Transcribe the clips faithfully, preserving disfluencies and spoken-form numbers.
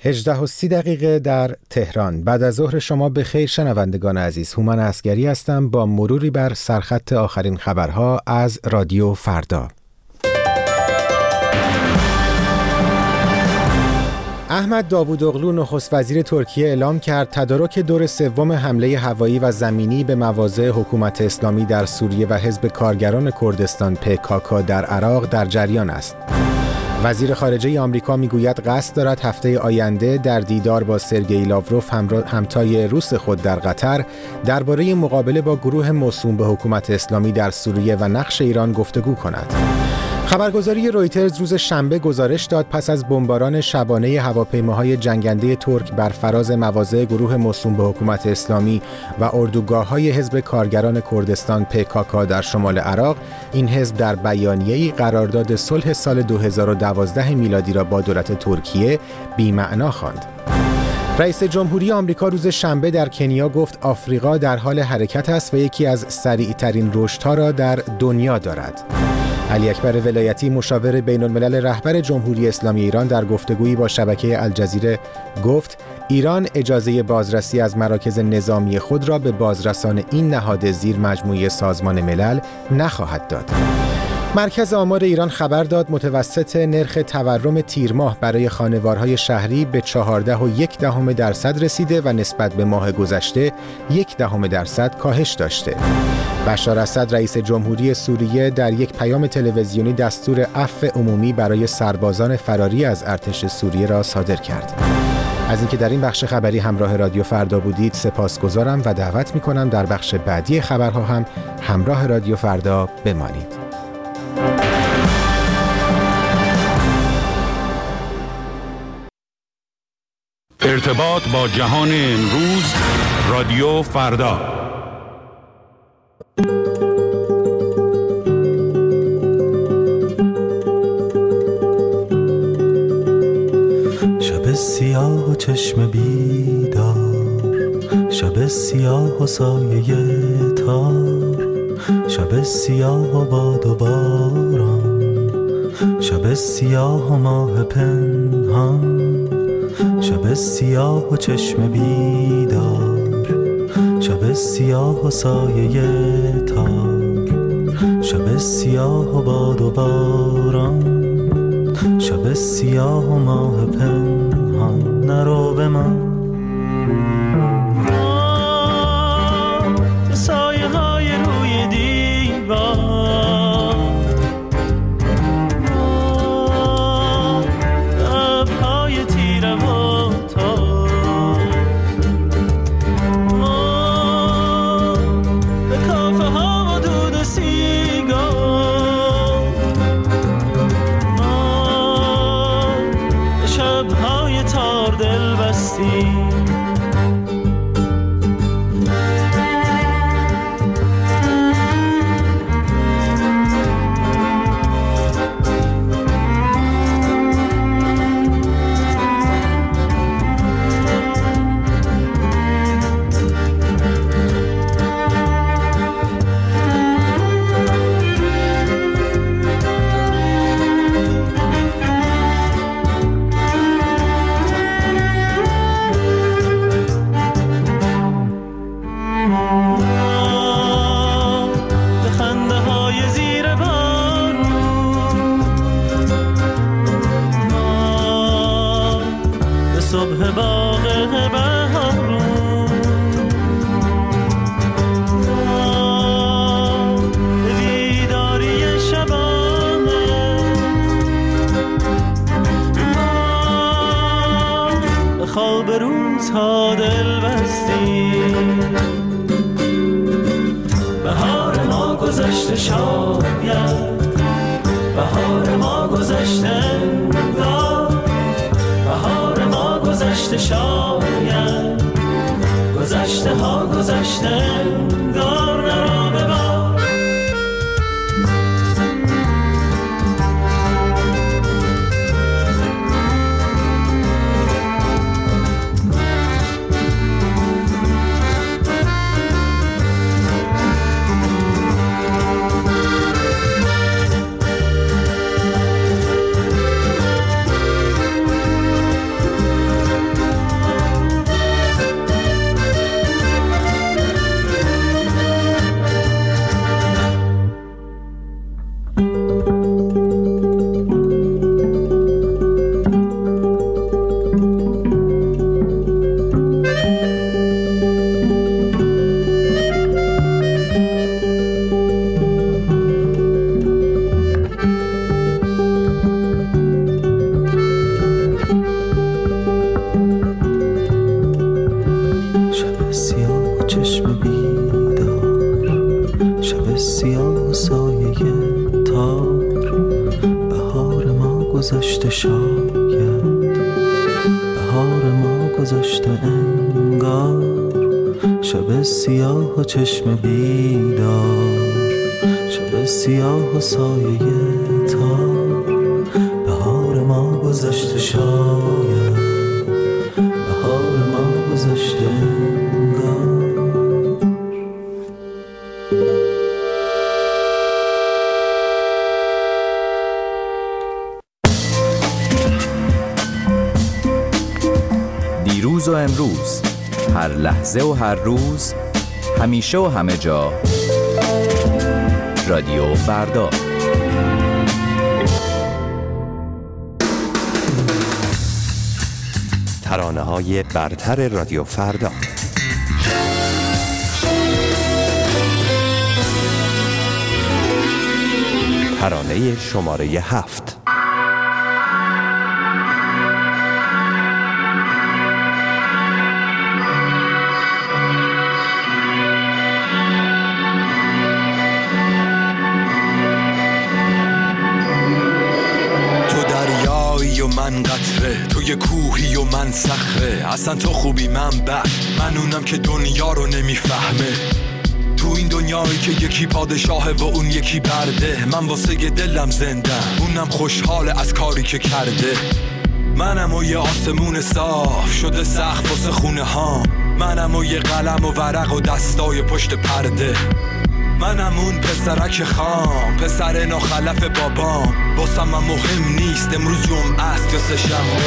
هجده و سی دقیقه در تهران. بعد از ظهر شما به خیر شنوندگان عزیز. هومن عسگری هستم با مروری بر سرخط آخرین خبرها از رادیو فردا. احمد داوودوغلو نخست وزیر ترکیه اعلام کرد تدارک دور سوم حمله هوایی و زمینی به مواضع حکومت اسلامی در سوریه و حزب کارگران کردستان پی کی کی در عراق در جریان است. وزیر خارجه آمریکا میگوید قصد دارد هفته آینده در دیدار با سرگئی لاوروف همتای روس خود در قطر درباره مقابله با گروه موسوم به حکومت اسلامی در سوریه و نقش ایران گفتگو کند. خبرگزاری رویترز روز شنبه گزارش داد پس از بمباران شبانه هواپیماهای جنگنده ترک بر فراز مواضع گروه موسوم به حکومت اسلامی و اردوگاه‌های حزب کارگران کردستان پی کی کی در شمال عراق، این حزب در بیانیه‌ای قرارداد صلح سال دو هزار و دوازده میلادی را با دولت ترکیه بی‌معنا خواند. رئیس جمهوری آمریکا روز شنبه در کنیا گفت آفریقا در حال حرکت است و یکی از سریع‌ترین رشدها را در دنیا دارد. علی اکبر ولایتی مشاور بین الملل رهبر جمهوری اسلامی ایران در گفتگویی با شبکه الجزیره گفت ایران اجازه بازرسی از مراکز نظامی خود را به بازرسان این نهاد زیر مجموعه سازمان ملل نخواهد داد. مرکز آمار ایران خبر داد متوسط نرخ تورم تیر ماه برای خانوارهای شهری به چهارده و یک دهم درصد رسیده و نسبت به ماه گذشته یک دهم درصد کاهش داشته. بشار اسد رئیس جمهوری سوریه در یک پیام تلویزیونی دستور عفو عمومی برای سربازان فراری از ارتش سوریه را صادر کرد. از اینکه در این بخش خبری همراه رادیو فردا بودید سپاسگزارم و دعوت می‌کنم در بخش بعدی خبرها هم همراه رادیو فردا بمانید. ارتباط با جهان امروز، رادیو فردا. شب سیاه و چشم بیدار، شب سیاه و سایه تار، شب سیاه و باد و باران، شب سیاه و ماه پنهان، شب سیاه و چشم بیدار، شب سیاه و سایه تار، شب سیاه و باد و باران، شب سیاه و ماه پنهان. نرو به من سایه های روی دیوار، لبهای تیره و تار، به کافه ها و دود سیگار، به شبهای تار دل بستی. خواب روزها دل بستی. بهار ما گذشته شاید، بهار ما گذشته انگار، بهار ما گذشته شاید، گذشته ها گذشته انگار. نرو ببار گذشته شاید، بهار ما گذشته انگار، شب سیاه و چشم بیدار، شب سیاه و سایه تار، بهار ما گذشته شاید، بهار ما گذشته انگار. دیروز و امروز، هر لحظه و هر روز، همیشه و همه جا، رادیو فردا. ترانه‌های برتر رادیو فردا. ترانه شماره هفت. من قطره، تو یه کوهی و من صخره، اصلا تو خوبی من بد، من اونم که دنیا رو نمیفهمه. تو این دنیایی که یکی پادشاهه و اون یکی برده، من واسه دلم زندم، اونم خوشحاله از کاری که کرده. منم و یه آسمون صاف شده سقف واسه خونه ها، منم و یه قلم و ورق و دستای پشت پرده. منم اون پسرک خام، پسر ناخلف بابام، واسم من مهم نیست امروز جمعه است یا سه شنبه.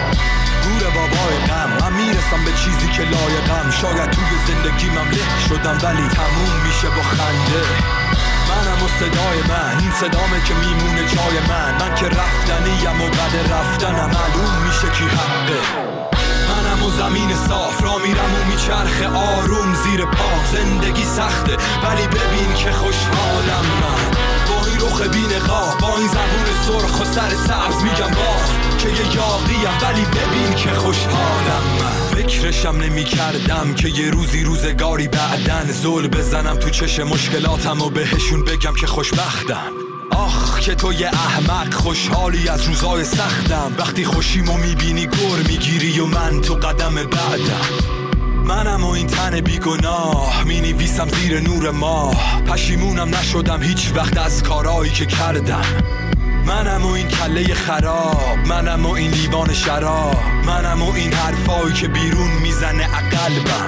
گور بابای غم، من میرسم به چیزی که لایقم، شاید توی زندگیمم له شدم ولی تموم میشه با خنده. منم و صدای من، این صدامه که میمونه جای من، من که رفتنیم و بعد رفتنم معلوم میشه کی حقه. منم و زمین صاف را میرم و میچرخه آروم زیر پام، زندگی سخته ولی ببین که خوشحالم من، با این رخ بی‌نقاب، با این زبون سرخ و سر سبز میگم باز که یه یاغیم ولی ببین که خوشحالم من. فکرشم نمی کردم که یه روزی روزگاری بعدن زل بزنم تو چش مشکلاتم و بهشون بگم که خوشبختم. آخ که تو یه احمق خوشحالی از روزای سختم، وقتی خوشیمو میبینی گر میگیری و من تو قدم بعدم. منم و این تن بیگناه مینویسم زیر نور ماه، پشیمونم نشدم هیچ وقت از کارایی که کردم. منم و این کله خراب، منم و این لیوان شراب، منم و این حرفایی که بیرون میزنه عقلبم.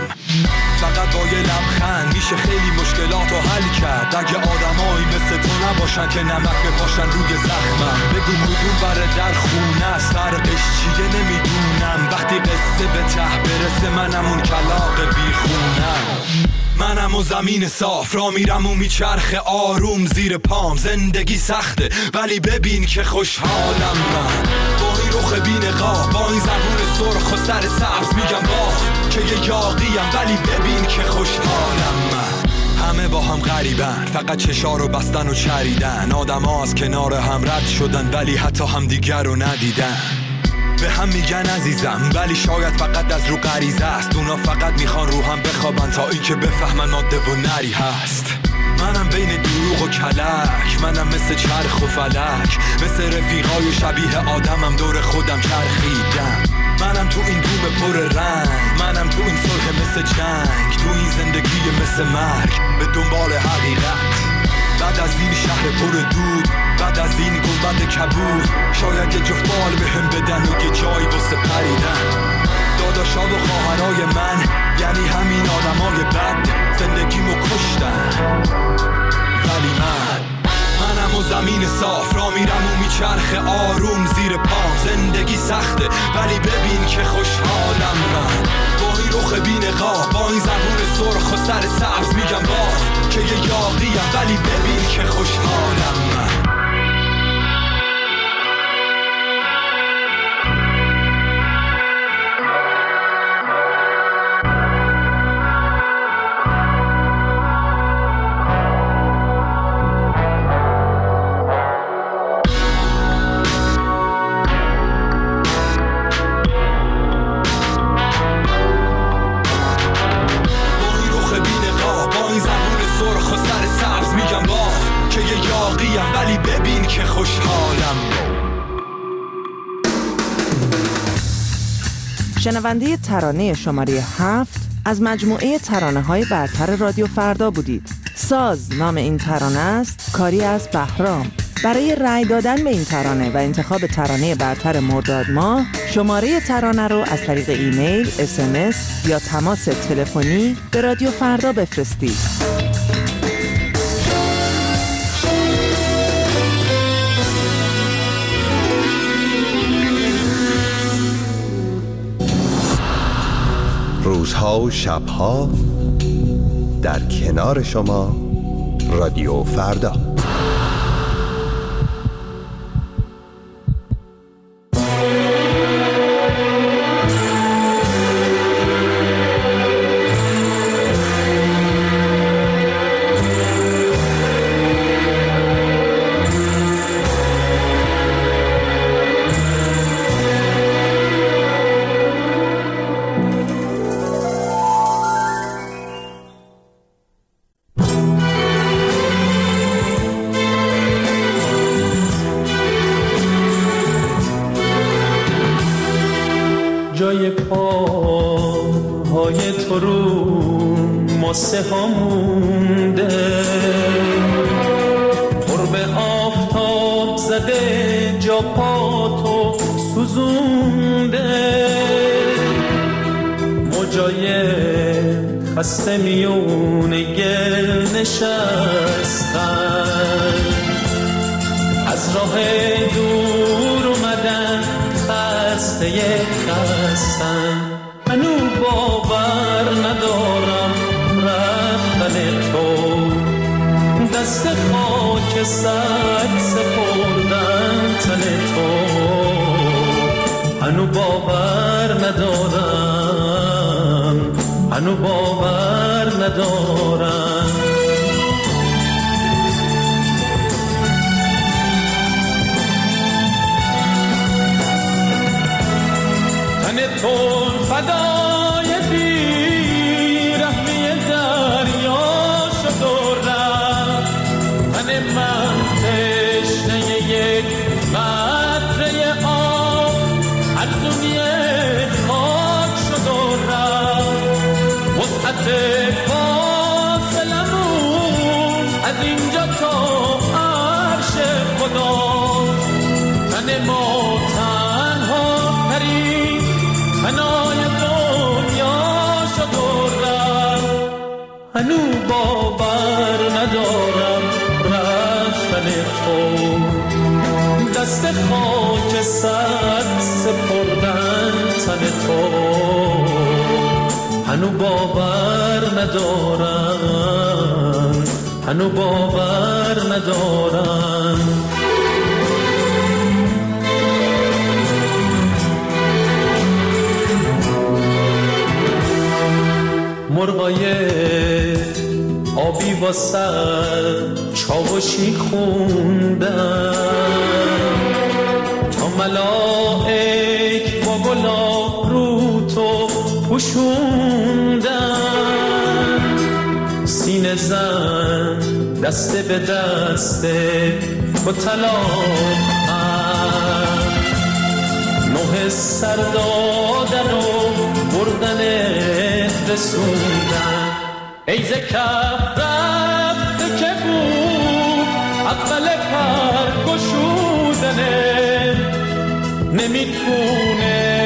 فقط با یه لبخند میشه خیلی مشکلاتو حل کرد، اگه آدمایی مثل تو نباشن که نمک بپاشن روی زخمم. بگو کدوم بره در خونه است، فرقش چیه نمیدونم، وقتی قصه به ته برسه منم اون کلاغ بیخونم. منم و زمین صاف را میرم و میچرخه آروم زیر پام، زندگی سخته ولی ببین که خوشحالم من، با این رخ بی‌نقاب، با این زبون سرخ و سر سبز میگم باز که یه یاغیم ولی ببین که خوشحالم من. همه با هم غریبن، فقط چشا رو بستن و چریدن، آدم ها از کنار هم رد شدن ولی حتی هم دیگر رو ندیدن. به هم میگن عزیزم ولی شاید فقط از رو غریزه است، اونا فقط میخوان رو هم بخوابن تا این که بفهمن ماده و نری هست. منم بین دروغ و کلک، منم مثل چرخ و فلک، مثل رفیقای شبیه آدمم دور خودم چرخیدم. منم تو این دوم پر رنگ، منم تو این صلح مثل جنگ، تو این زندگی مثل مرگ به دنبال حقیقت. بعد از این شهر پر دود، بعد از این گنبد کبود، شاید یه جفت بال بهم بدن و یه جایی واسه پریدن. داداشا و خواهرای من یعنی همین آدمای بد، زندگیمو کشتن ولی من منم و زمین صاف را میرم و میچرخه آروم زیر پام، زندگی سخته ولی ببین که خوشحالم من، با این رخ بی‌نقاب، با این زبون سرخ و سر سبز میگم باز که یه یاغیم ولی ببین که خوشحالم من. ولی شنونده ترانه شماره هفت از مجموعه ترانه‌های برتر رادیو فردا بودید. ساز نام این ترانه است، کاری از بهرام. برای رأی دادن به این ترانه و انتخاب ترانه برتر مرداد ماه، شماره ترانه رو از طریق ایمیل، اس ام اس یا تماس تلفنی به رادیو فردا بفرستید. روزها و شبها در کنار شما رادیو فردا. جای پاهای تو رو ماسه ها مونده، قرب آفتاب زده جا پا تو سوزونده، موجای خسته میون گل نشستن، از راه دور اومدن خسته خستن. منو باور ندارم رفتن تو، دست خاک سد سپردن تن تو. منو باور ندارم، منو باور ندارم. تون فدای بیرحمی دریا شد و رفت، تن من تشنه یک قطره آب ارزوی خاک شد و رفت. وسعت فاصلمون از اینجا تا عرش خدا، تن ما تنها ترین فنای دنیا شد و رفت. هنو باور ندارم رفتن تو، دست خاک سد سپردن تن تو. هنو باور ندارم، هنو باور ندارم. مرغای آبی واسه چاوشی خوندن، تا ملائک با گلاب رو تو پوشوندن. سینه زن دسته به دسته با طلاق نوح سر دادن و بردن رسوندن. ای زکف رفته که بود اقل پر گشودنه، نمیتونه